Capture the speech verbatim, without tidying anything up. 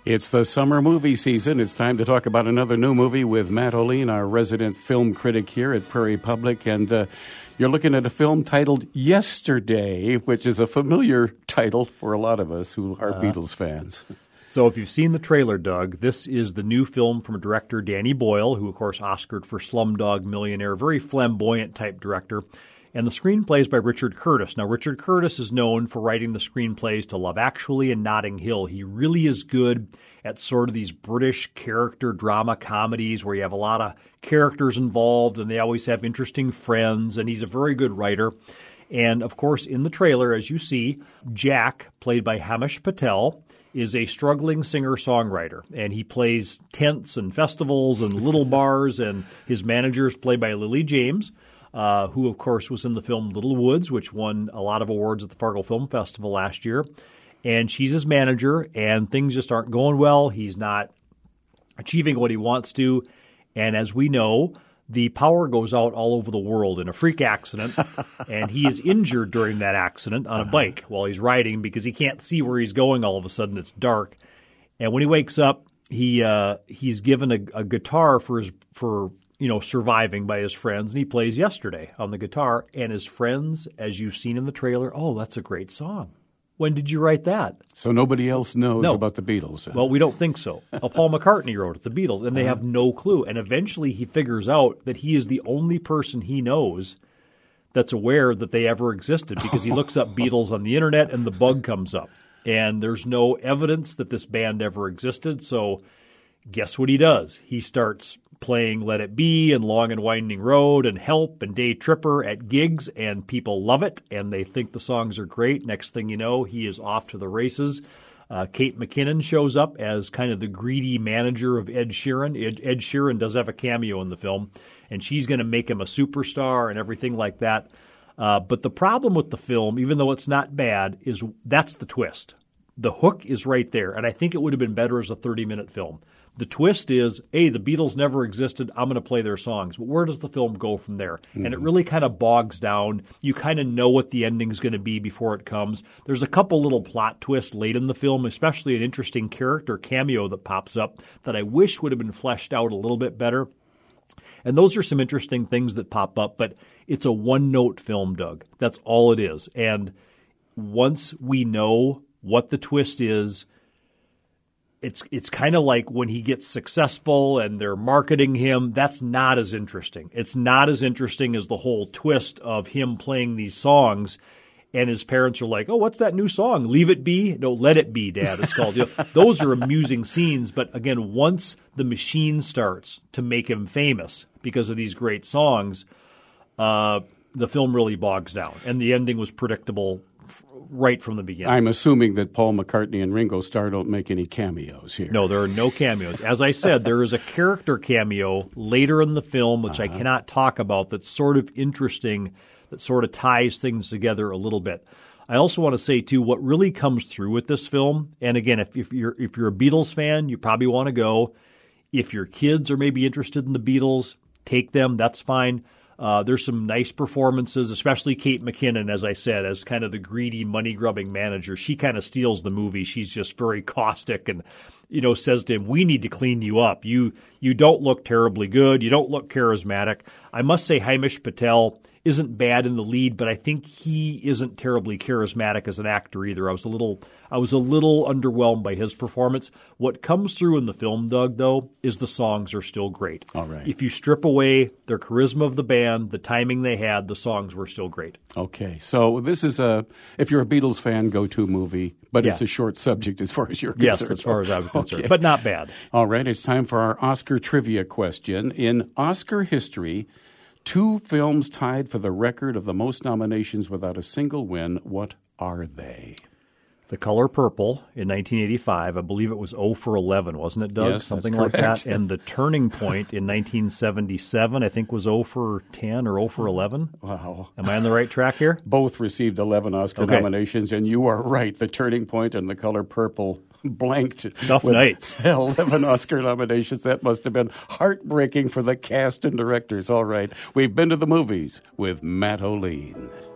It's the summer movie season. It's time to talk about another new movie with Matt Olien, our resident film critic here at Prairie Public. And uh, you're looking at a film titled Yesterday, which is a familiar title for a lot of us who are uh, Beatles fans. So if you've seen the trailer, Doug, this is the new film from director Danny Boyle, who, of course, Oscared for Slumdog Millionaire, very flamboyant type director. And the screenplay is by Richard Curtis. Now, Richard Curtis is known for writing the screenplays to Love Actually and Notting Hill. He really is good at sort of these British character drama comedies where you have a lot of characters involved and they always have interesting friends, and he's a very good writer. And, of course, in the trailer, as you see, Jack, played by Hamish Patel, is a struggling singer-songwriter, and he plays tents and festivals and little bars, and his manager is played by Lily James, Uh, who, of course, was in the film Little Woods, which won a lot of awards at the Fargo Film Festival last year. And she's his manager, and things just aren't going well. He's not achieving what he wants to. And as we know, the power goes out all over the world in a freak accident, and he is injured during that accident on a bike while he's riding because he can't see where he's going. All of a sudden, it's dark. And when he wakes up, he uh, he's given a, a guitar for his for you know, surviving by his friends, and he plays Yesterday on the guitar. And his friends, as you've seen in the trailer, oh, that's a great song. When did you write that? So nobody else knows no. about the Beatles. Huh? Well, we don't think so. Well, Paul McCartney wrote it, the Beatles, and they have no clue. And eventually he figures out that he is the only person he knows that's aware that they ever existed because he looks up Beatles on the internet and the bug comes up. And there's no evidence that this band ever existed, so guess what he does? He starts playing Let It Be and Long and Winding Road and Help and Day Tripper at gigs, and people love it, and they think the songs are great. Next thing you know, he is off to the races. Uh, Kate McKinnon shows up as kind of the greedy manager of Ed Sheeran. Ed, Ed Sheeran does have a cameo in the film, and she's going to make him a superstar and everything like that. Uh, but the problem with the film, even though it's not bad, is that's the twist. The hook is right there, and I think it would have been better as a thirty-minute film. The twist is, hey, the Beatles never existed. I'm going to play their songs. But where does the film go from there? Mm-hmm. And it really kind of bogs down. You kind of know what the ending is going to be before it comes. There's a couple little plot twists late in the film, especially an interesting character cameo that pops up that I wish would have been fleshed out a little bit better. And those are some interesting things that pop up. But it's a one-note film, Doug. That's all it is. And once we know what the twist is, It's it's kind of like when he gets successful and they're marketing him, that's not as interesting. It's not as interesting as the whole twist of him playing these songs and his parents are like, oh, what's that new song? Leave It Be? No, Let It Be, Dad, it's called. You know, those are amusing scenes. But again, once the machine starts to make him famous because of these great songs, uh, the film really bogs down. And the ending was predictable right from the beginning. I'm assuming that Paul McCartney and Ringo Starr don't make any cameos here. No, there are no cameos. As I said, there is a character cameo later in the film, which uh-huh. I cannot talk about, that's sort of interesting, that sort of ties things together a little bit. I also want to say, too, what really comes through with this film, and again, if, if you're if you're a Beatles fan, you probably want to go. If your kids are maybe interested in the Beatles, take them. That's fine. Uh, there's some nice performances, especially Kate McKinnon, as I said, as kind of the greedy, money-grubbing manager. She kind of steals the movie. She's just very caustic and, you know, says to him, we need to clean you up. You you don't look terribly good. You don't look charismatic. I must say Hamish Patel isn't bad in the lead, but I think he isn't terribly charismatic as an actor either. I was a little I was a little underwhelmed by his performance. What comes through in the film, Doug, though, is the songs are still great. All right. If you strip away their charisma of the band, the timing they had, the songs were still great. Okay. So this is a, if you're a Beatles fan, go-to movie, but yeah. It's a short subject as far as you're concerned. Yes, as far as I'm concerned, okay. But not bad. All right. It's time for our Oscar trivia question. In Oscar history, two films tied for the record of the most nominations without a single win. What are they? The Color Purple in nineteen eighty-five. I believe it was oh for eleven, wasn't it, Doug? Yes, something that's like correct. that. And The Turning Point in nineteen seventy-seven, I think, was oh for ten or oh for eleven. Wow. Am I on the right track here? Both received eleven Oscar okay. nominations, and you are right. The Turning Point and The Color Purple blanked. Tough with nights. eleven Oscar nominations. That must have been heartbreaking for the cast and directors. All right. We've been to the movies with Matt Olien.